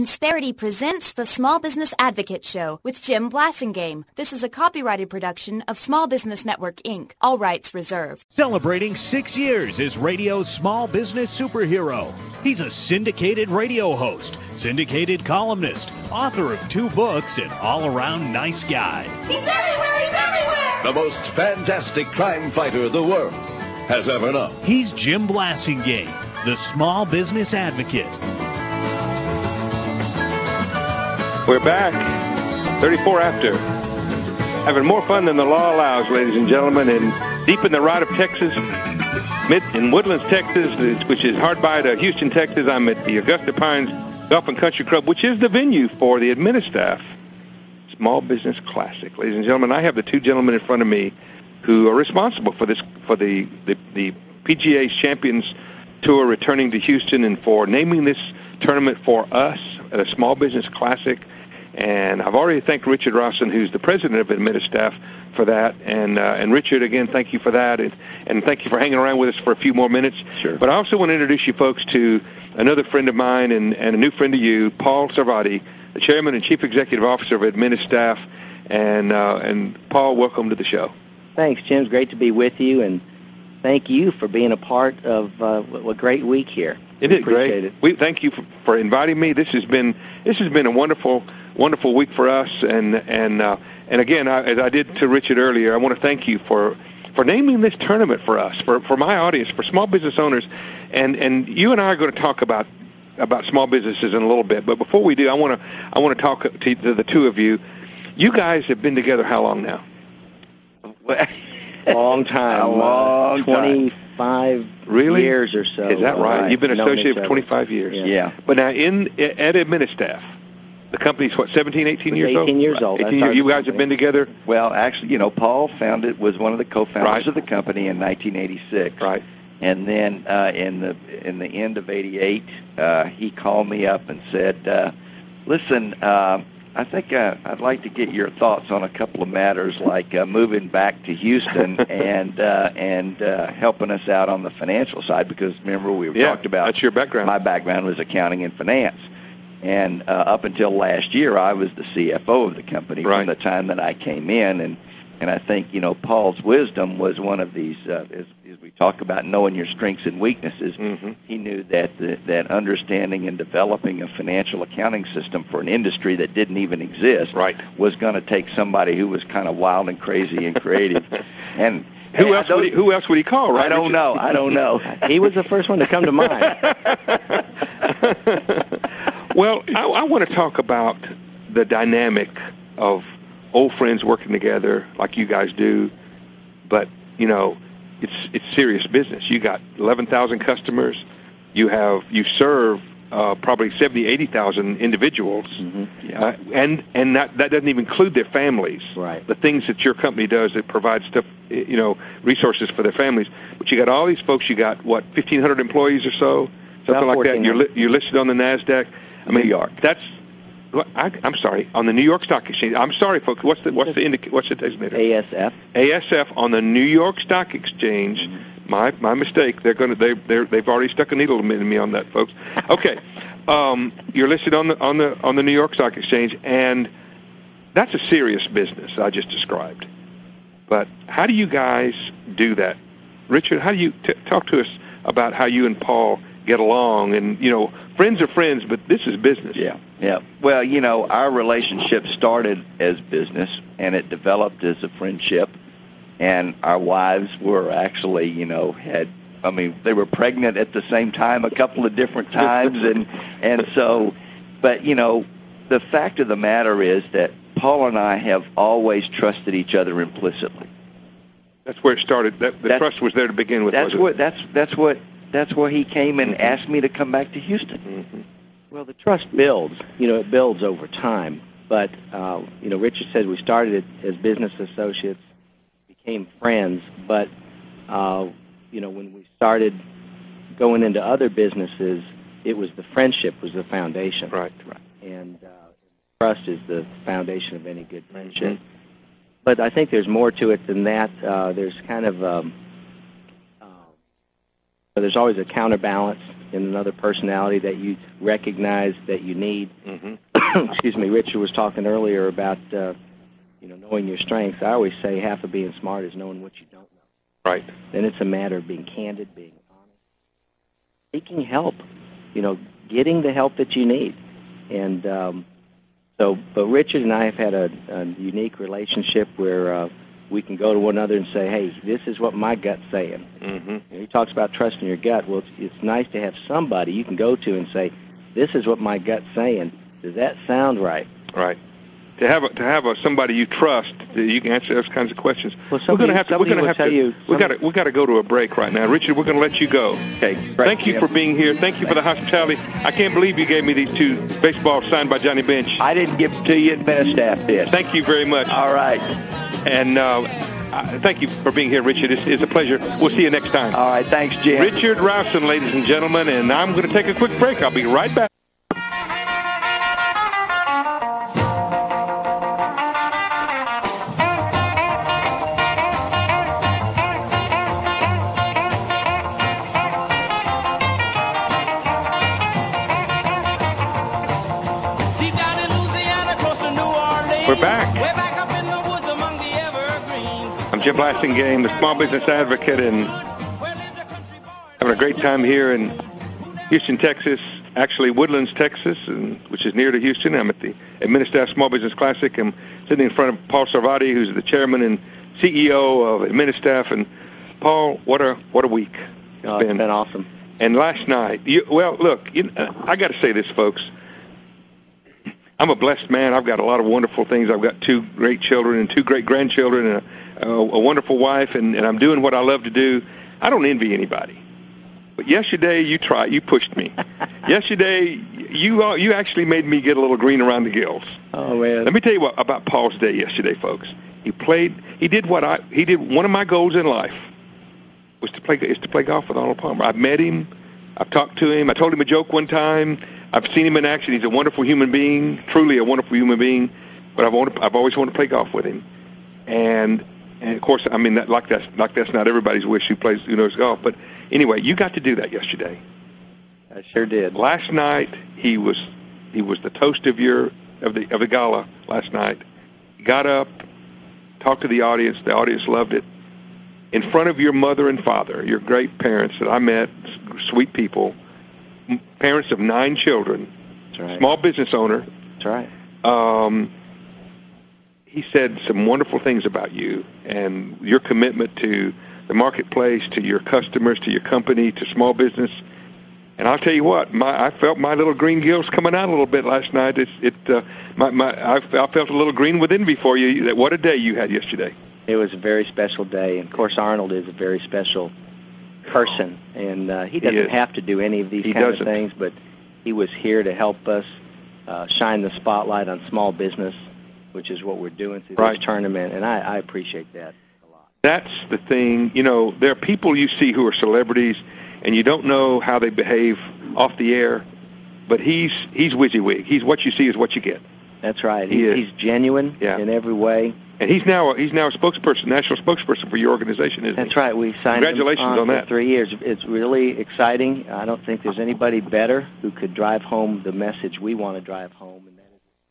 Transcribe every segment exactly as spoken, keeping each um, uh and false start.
Insperity presents the Small Business Advocate Show with Jim Blasingame. This is a copyrighted production of Small Business Network, Incorporated. All rights reserved. Celebrating six years as radio's small business superhero. He's a syndicated radio host, syndicated columnist, author of two books, and all-around nice guy. He's everywhere! He's everywhere! The most fantastic crime fighter the world has ever known. He's Jim Blasingame, the Small Business Advocate. We're back, thirty-four after, having more fun than the law allows, ladies and gentlemen, and deep in the heart of Texas, mid in Woodlands, Texas, which is hard by to Houston, Texas. I'm at the Augusta Pines Golf and Country Club, which is the venue for the Administaff Small Business Classic. Ladies and gentlemen, I have the two gentlemen in front of me who are responsible for this, for the, the, the P G A Champions Tour returning to Houston, and for naming this tournament for us at a Small Business Classic. And I've already thanked Richard Rawson, who's the president of Administaff, for that. And uh, and Richard, again, thank you for that. And, and thank you for hanging around with us for a few more minutes. Sure. But I also want to introduce you folks to another friend of mine and, and a new friend of you, Paul Sarvadi, the chairman and chief executive officer of Administaff. And, uh, and Paul, welcome to the show. Thanks, Jim. It's great to be with you. And thank you for being a part of uh, a great week here. It is great. It. We thank you for, for inviting me. This has been this has been a wonderful, wonderful week for us. And and uh, and again, I, as I did to Richard earlier, I want to thank you for for naming this tournament for us, for, for my audience, for small business owners. And and you and I are going to talk about about small businesses in a little bit. But before we do, I want to I want to talk to, to the two of you. You guys have been together how long now? Long time. A long uh, twenty-five really? years or so. Is that right? Uh, You've been associated for other. twenty-five years. Yeah. yeah. But now in at Administaff, the company's what, seventeen, eighteen years old? eighteen years old. eighteen years. You guys have been together? Well, actually, you know, Paul founded was one of the co-founders right. of the company in nineteen eighty-six. Right. And then uh, in the in the end of eighty-eight, uh, he called me up and said, uh, "Listen, uh, I think uh, I'd like to get your thoughts on a couple of matters, like uh, moving back to Houston and uh, and uh, helping us out on the financial side, because remember we yeah, talked about that's your background. My background was accounting and finance, and uh, up until last year, I was the C F O of the company right. from the time that I came in, and and I think you know Paul's wisdom was one of these. Uh, as, as we talk about knowing your strengths and weaknesses, mm-hmm. he knew that the, that understanding and developing a financial accounting system for an industry that didn't even exist right. was going to take somebody who was kind of wild and crazy and creative. and who and else would he, who else would he call? Right? I don't know. I don't know. He was the first one to come to mind. Well, I, I want to talk about the dynamic of old friends working together like you guys do, but you know. It's it's serious business. You got eleven thousand customers. You have you serve uh, probably seventy, eighty thousand individuals, mm-hmm. yeah. uh, and and that that doesn't even include their families. Right. The things that your company does that provides stuff, you know, resources for their families. But you got all these folks. You got what, fifteen hundred employees or so, something like that. You're li- you're listed on the NASDAQ. I mean, New York. That's. I, I'm sorry. On the New York Stock Exchange. I'm sorry, folks. What's the what's the indica- what's the designator? A S F. A S F on the New York Stock Exchange. Mm-hmm. My my mistake. They're going to they they they've already stuck a needle in me on that, folks. Okay, um, you're listed on the on the on the New York Stock Exchange, and that's a serious business I just described. But how do you guys do that, Richard? How do you t- talk to us about how you and Paul get along? And you know, friends are friends, but this is business. Yeah. Yeah. Well, you know, our relationship started as business, and it developed as a friendship. And our wives were actually, you know, had, I mean, they were pregnant at the same time a couple of different times. and and so, but, you know, the fact of the matter is that Paul and I have always trusted each other implicitly. That's where it started. That, the that's, trust was there to begin with. That's was what, it? that's, that's what, that's where he came and mm-hmm. asked me to come back to Houston. Mm-hmm. Well, the trust builds. You know, it builds over time. But, uh, you know, Richard said we started it as business associates, became friends. But, uh, you know, when we started going into other businesses, it was the friendship was the foundation. Right, right. And uh, trust is the foundation of any good friendship. Mm-hmm. But I think there's more to it than that. Uh, there's kind of, um, uh, there's always a counterbalance in another personality that you recognize that you need. Mm-hmm. Excuse me, Richard was talking earlier about, uh, you know, knowing your strengths. I always say half of being smart is knowing what you don't know. Right. Then it's a matter of being candid, being honest, seeking help, you know, getting the help that you need. And um, so, but Richard and I have had a, a unique relationship where uh, we can go to one another and say, hey, this is what my gut's saying. Mm-hmm. And he talks about trusting your gut. Well, it's, it's nice to have somebody you can go to and say, this is what my gut's saying. Does that sound right? Right. To have a, to have a, somebody you trust that you can answer those kinds of questions. Well, we're going to have to. We're going to have tell to. You, we got to. We got to go to a break right now, Richard. We're going to let you go. Okay. Great. Thank you for being here. Thank you for the hospitality. I can't believe you gave me these two baseballs signed by Johnny Bench. I didn't give it to you. Ministaff did. Thank you very much. All right. And uh, uh, thank you for being here, Richard. It's, it's a pleasure. We'll see you next time. All right. Thanks, Jim. Richard Rowson, ladies and gentlemen, and I'm going to take a quick break. I'll be right back. We're back. Way back up in the woods among the evergreens. I'm Jim Blasingame, the small business advocate, and having a great time here in Houston, Texas. Actually, Woodlands, Texas, and, which is near to Houston. I'm at the Administaff Small Business Classic. I'm sitting in front of Paul Sarvadi, who's the chairman and C E O of Administaff. And Paul, what a what a week! It's oh, been. It's been awesome. And last night, you, well, look, you, uh, I got to say this, folks. I'm a blessed man. I've got a lot of wonderful things. I've got two great children and two great grandchildren and a, a, a wonderful wife, and, and I'm doing what I love to do. I don't envy anybody. But yesterday, you tried. You pushed me. Yesterday, you uh, you actually made me get a little green around the gills. Oh man! Let me tell you what about Paul's day yesterday, folks. He played. He did what I. He did one of my goals in life was to play is to play golf with Arnold Palmer. I've met him. I've talked to him. I told him a joke one time. I've seen him in action. He's a wonderful human being, truly a wonderful human being. But I've wanted, I've always wanted to play golf with him, and and of course, I mean, that, like that's like that's not everybody's wish who plays who knows golf. But anyway, you got to do that yesterday. I sure did. Last night he was he was the toast of your of the of the gala last night. He got up, talked to the audience. The audience loved it. In front of your mother and father, your great parents that I met, sweet people. Parents of nine children, That's right. Small business owner. That's right. Um, he said some wonderful things about you and your commitment to the marketplace, to your customers, to your company, to small business. And I'll tell you what, my, I felt my little green gills coming out a little bit last night. It, it uh, my, my, I, I felt a little green with envy for you. What a day you had yesterday. It was a very special day. And, of course, Arnold is a very special person, and uh, he doesn't he have to do any of these he kind doesn't. of things, but he was here to help us uh, shine the spotlight on small business, which is what we're doing through right. this tournament, and I, I appreciate that a lot. That's the thing. You know, there are people you see who are celebrities, and you don't know how they behave off the air, but he's he's WYSIWYG. He's what you see is what you get. That's right. He he, is. He's genuine yeah. in every way. And he's now he's now a spokesperson, national spokesperson for your organization, isn't he? That's right. We signed Congratulations him on, on for that. three years. It's really exciting. I don't think there's anybody better who could drive home the message we want to drive home, and that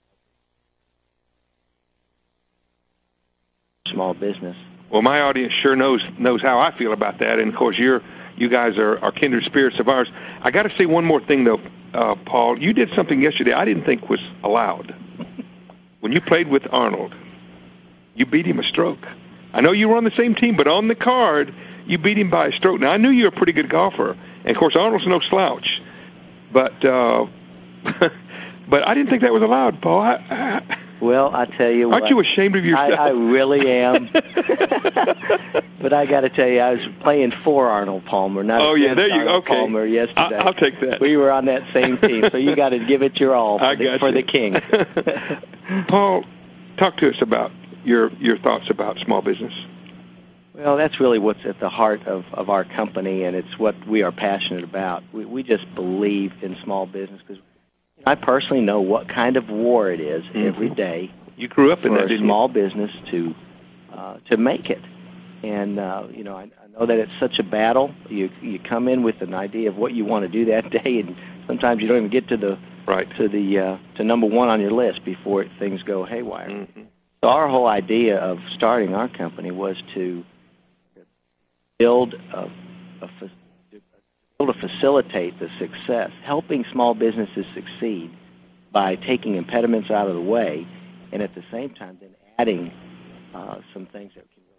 is small business. Well, my audience sure knows knows how I feel about that, and of course, you're you guys are, are kindred spirits of ours. I got to say one more thing, though, uh, Paul. You did something yesterday I didn't think was allowed. When you played with Arnold, you beat him a stroke. I know you were on the same team, but on the card, you beat him by a stroke. Now, I knew you were a pretty good golfer, and, of course, Arnold's no slouch. But uh, but I didn't think that was allowed, Paul. I, I, well, I tell you aren't what. you ashamed of yourself? I, I really am. But I got to tell you, I was playing for Arnold Palmer, not oh, yeah, there you Arnold okay. Palmer yesterday. I, I'll take that. We were on that same team, so you got to give it your all for, I the, got for you. the king. Paul, talk to us about your your thoughts about small business. Well, that's really what's at the heart of, of our company, and it's what we are passionate about. We, we just believe in small business because I personally know what kind of war it is mm-hmm. every day. You grew up in for that, a didn't small you? business to uh, to make it. And, uh, you know, I, I know that it's such a battle. You you come in with an idea of what you want to do that day, and sometimes you don't even get to the right. to the uh, to number one on your list before things go haywire. Mm-hmm. So our whole idea of starting our company was to build a, a able to facilitate the success, helping small businesses succeed by taking impediments out of the way, and at the same time then adding uh, some things that can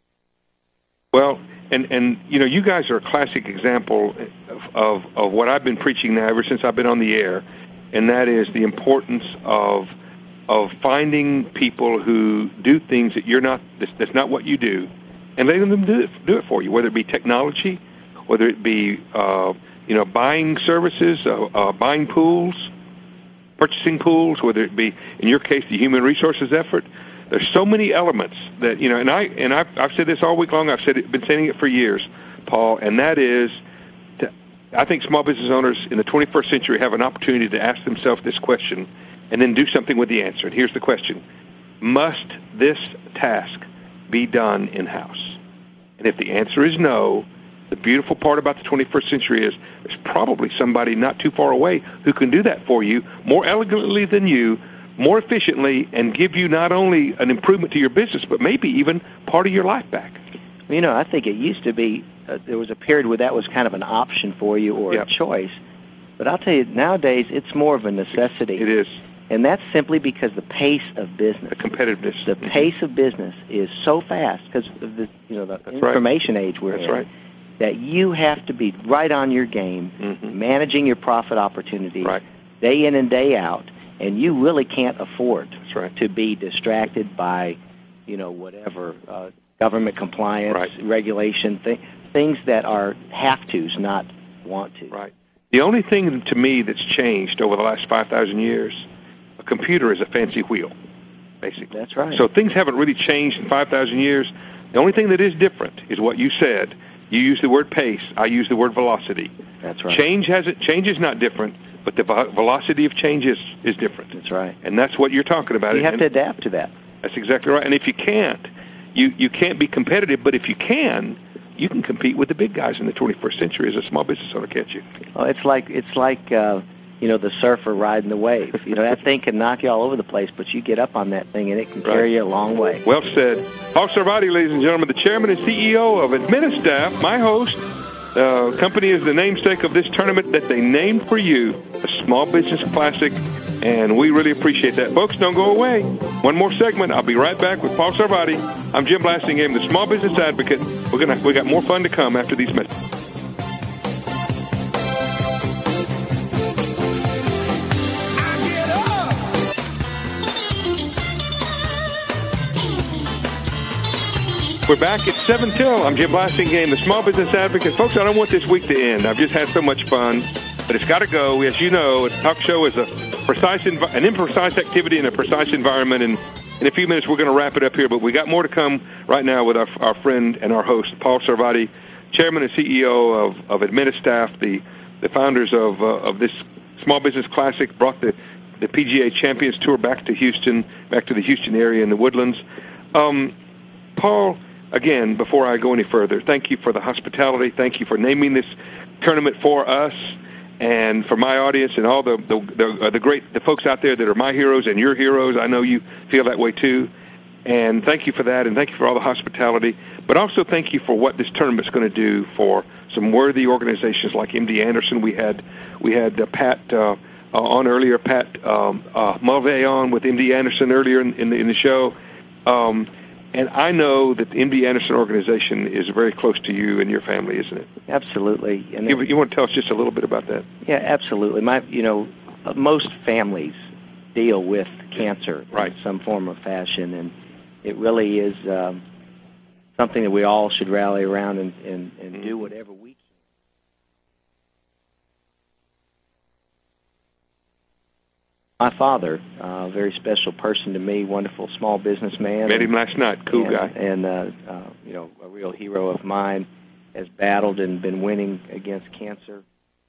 really... Well, and, and you know, you guys are a classic example of, of, of what I've been preaching now ever since I've been on the air, and that is the importance of of finding people who do things that you're not, that's, that's not what you do, and letting them do it, do it for you, whether it be technology, whether it be, uh, you know, buying services, uh, uh, buying pools, purchasing pools, whether it be, in your case, the human resources effort. There's so many elements that, you know, and, I, and I've, I've said this all week long. I've said it, been saying it for years, Paul, and that is, to, I think small business owners in the twenty-first century have an opportunity to ask themselves this question and then do something with the answer. And here's the question. Must this task be done in-house? And if the answer is no, the beautiful part about the twenty-first century is there's probably somebody not too far away who can do that for you more elegantly than you, more efficiently, and give you not only an improvement to your business, but maybe even part of your life back. You know, I think it used to be, uh, there was a period where that was kind of an option for you or yep. a choice. But I'll tell you, nowadays it's more of a necessity. It is. And that's simply because the pace of business, the competitiveness, the pace of business is so fast because of the, you know, the that's information right. age we're that's in. Right. That you have to be right on your game, mm-hmm. managing your profit opportunities right. day in and day out, and you really can't afford That's right. to be distracted by, you know, whatever uh, government compliance, right. regulation, th- things that are have-tos, not want-to. Right. The only thing to me that's changed over the last five thousand years, a computer is a fancy wheel, basically. That's right. So things haven't really changed in five thousand years. The only thing that is different is what you said. You use the word pace. I use the word velocity. That's right. Change hasn't. Change is not different, but the velocity of change is, is different. That's right. And that's what you're talking about. You have and to adapt to that. That's exactly right. And if you can't, you, you can't be competitive. But if you can, you can compete with the big guys in the twenty-first century as a small business owner, can't you? Well, it's like it's like uh, you know, the surfer riding the wave. You know, that thing can knock you all over the place, but you get up on that thing and it can carry right. you a long way. Well said. Paul Sarvadi, ladies and gentlemen, the chairman and C E O of Administaff, my host. Uh, company is the namesake of this tournament that they named for you, a Small Business Classic, and we really appreciate that. Folks, don't go away. One more segment. I'll be right back with Paul Sarvadi. I'm Jim Blasingame, the Small Business Advocate. We're gonna we got more fun to come after these messages. We're back at seven till. I'm Jim Blasingame, the Small Business Advocate. Folks, I don't want this week to end. I've just had so much fun, but it's got to go. As you know, a talk show is a precise, env- an imprecise activity in a precise environment, and in a few minutes we're going to wrap it up here, but we got more to come right now with our, our friend and our host, Paul Sarvadi, Chairman and C E O of, of Administaff, the, the founders of, uh, of this Small Business Classic, brought the, the P G A Champions Tour back to Houston, back to the Houston area in the Woodlands. Um, Paul... Again, before I go any further, thank you for the hospitality. Thank you for naming this tournament for us and for my audience and all the the, the, uh, the great the folks out there that are my heroes and your heroes. I know you feel that way too. And thank you for that, and thank you for all the hospitality. But also thank you for what this tournament's going to do for some worthy organizations like M D Anderson. We had we had uh, Pat uh, uh, on earlier, Pat um, uh, Mulvey on with M D Anderson earlier in, in, the, in the show. Um, And I know that the M D Anderson organization is very close to you and your family, isn't it? Absolutely. And you, you want to tell us just a little bit about that? Yeah, absolutely. My, you know, most families deal with cancer right. in some form or fashion, and it really is um, something that we all should rally around and, and, and mm-hmm. do whatever we can. My father, a uh, very special person to me, wonderful small businessman. Met him last night, cool and, guy. And, uh, uh, you know, a real hero of mine, has battled and been winning against cancer.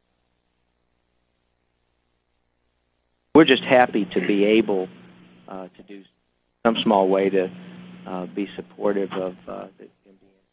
We're just happy to be able uh, to do some small way to uh, be supportive of uh, the M D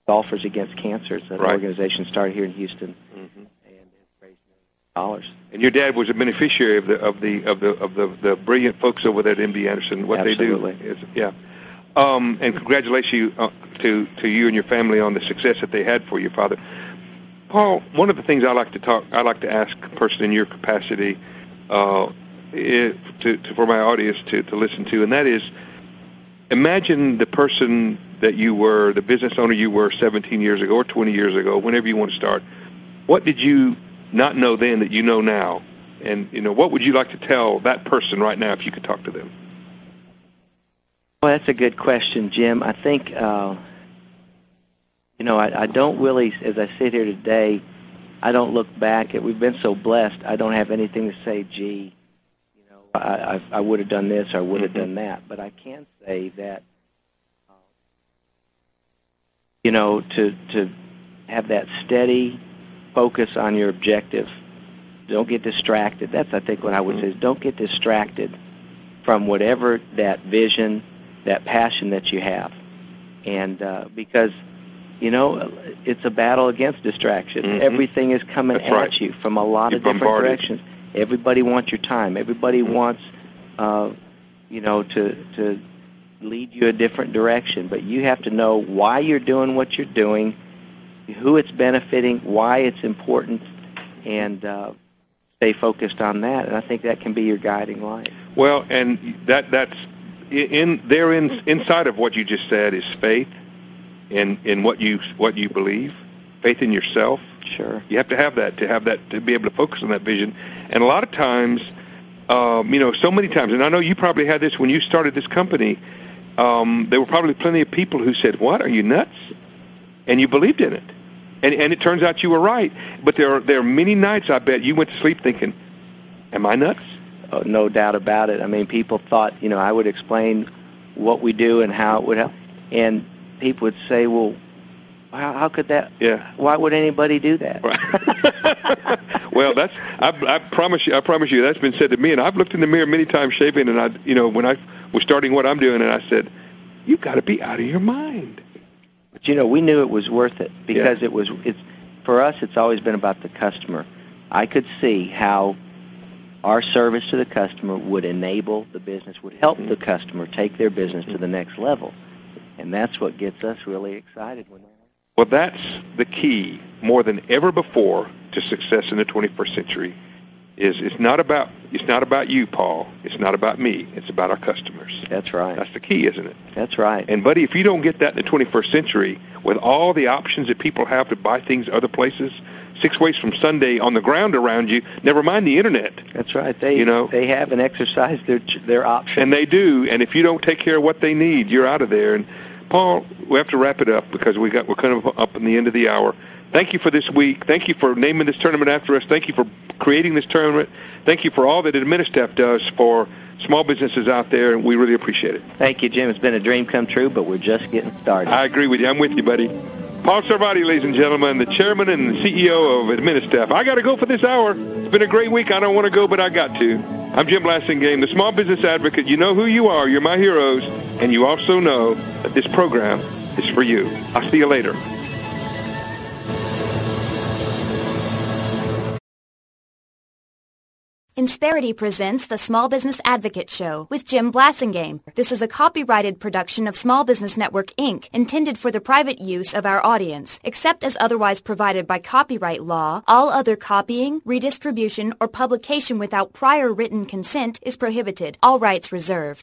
Golfers Against Cancer. It's an Right. organization started here in Houston, Mm-hmm. and it's raised millions of dollars. And your dad was a beneficiary of the of the of the of the, the brilliant folks over there at M D Anderson. What Absolutely. they do is yeah. Um, and congratulations uh, to to you and your family on the success that they had for your father. Paul, one of the things I like to talk, I like to ask a person in your capacity, uh, is to, to for my audience to, to listen to, and that is, imagine the person that you were, the business owner you were seventeen years ago or twenty years ago, whenever you want to start. What did you not know then that you know now? And, you know, what would you like to tell that person right now if you could talk to them? Well, that's a good question, Jim. I think, uh, you know, I, I don't really, as I sit here today, I don't look back at, we've been so blessed, I don't have anything to say, gee, you know, I, I, I would have done this or I would have Mm-hmm. done that. But I can say that, uh, you know, to to have that steady focus on your objective. Don't get distracted. That's, I think, what I would say is don't get distracted from whatever that vision, that passion that you have. And uh, because, you know, it's a battle against distraction. Mm-hmm. Everything is coming That's at right. you from a lot You're of different bombarded. directions. Everybody wants your time. Everybody Mm-hmm. wants, uh, you know, to to lead you a different direction. But you have to know why you're doing what you're doing, who it's benefiting, why it's important, and uh, stay focused on that. And I think that can be your guiding light. Well, and that that's in there in inside of what you just said is faith in in what you what you believe, faith in yourself. Sure. You have to have that to have that to be able to focus on that vision. And a lot of times, um, you know, so many times, and I know you probably had this when you started this company. Um, there were probably plenty of people who said, "What? Are you nuts?" And you believed in it, and and it turns out you were right. But there are there are many nights I bet you went to sleep thinking, "Am I nuts?" Oh, no doubt about it. I mean, people thought, you know, I would explain what we do and how it would help, and people would say, "Well, how, how could that? Yeah. Why would anybody do that?" Right. Well, that's I, I promise you. I promise you that's been said to me, and I've looked in the mirror many times, Shaven, and I, you know, when I was starting what I'm doing, and I said, "You've got to be out of your mind." But you know, we knew it was worth it because Yeah. it was. It's for us. It's always been about the customer. I could see how our service to the customer would enable the business, would help the customer take their business to the next level, and that's what gets us really excited when. Well, that's the key more than ever before to success in the twenty-first century. Is it's not about it's not about you, Paul. It's not about me. It's about our customers. That's right. That's the key, isn't it? That's right. And buddy, if you don't get that in the twenty-first century, with all the options that people have to buy things other places, six ways from Sunday on the ground around you, never mind the internet. That's right. They You know? they have and exercise their their options. And they do. And if you don't take care of what they need, you're out of there. And Paul, we have to wrap it up because we got we're kind of up in the end of the hour. Thank you for this week. Thank you for naming this tournament after us. Thank you for creating this tournament. Thank you for all that Administaff does for small businesses out there, and we really appreciate it. Thank you, Jim. It's been a dream come true, but we're just getting started. I agree with you. I'm with you, buddy. Paul Sarvadi, ladies and gentlemen, the chairman and the C E O of Administaff. I got to go for this hour. It's been a great week. I don't want to go, but I got to. I'm Jim Blasingame, the small business advocate. You know who you are. You're my heroes, and you also know that this program is for you. I'll see you later. Insperity presents the Small Business Advocate Show with Jim Blasingame. This is a copyrighted production of Small Business Network, Incorporated, intended for the private use of our audience. Except as otherwise provided by copyright law, all other copying, redistribution, or publication without prior written consent is prohibited. All rights reserved.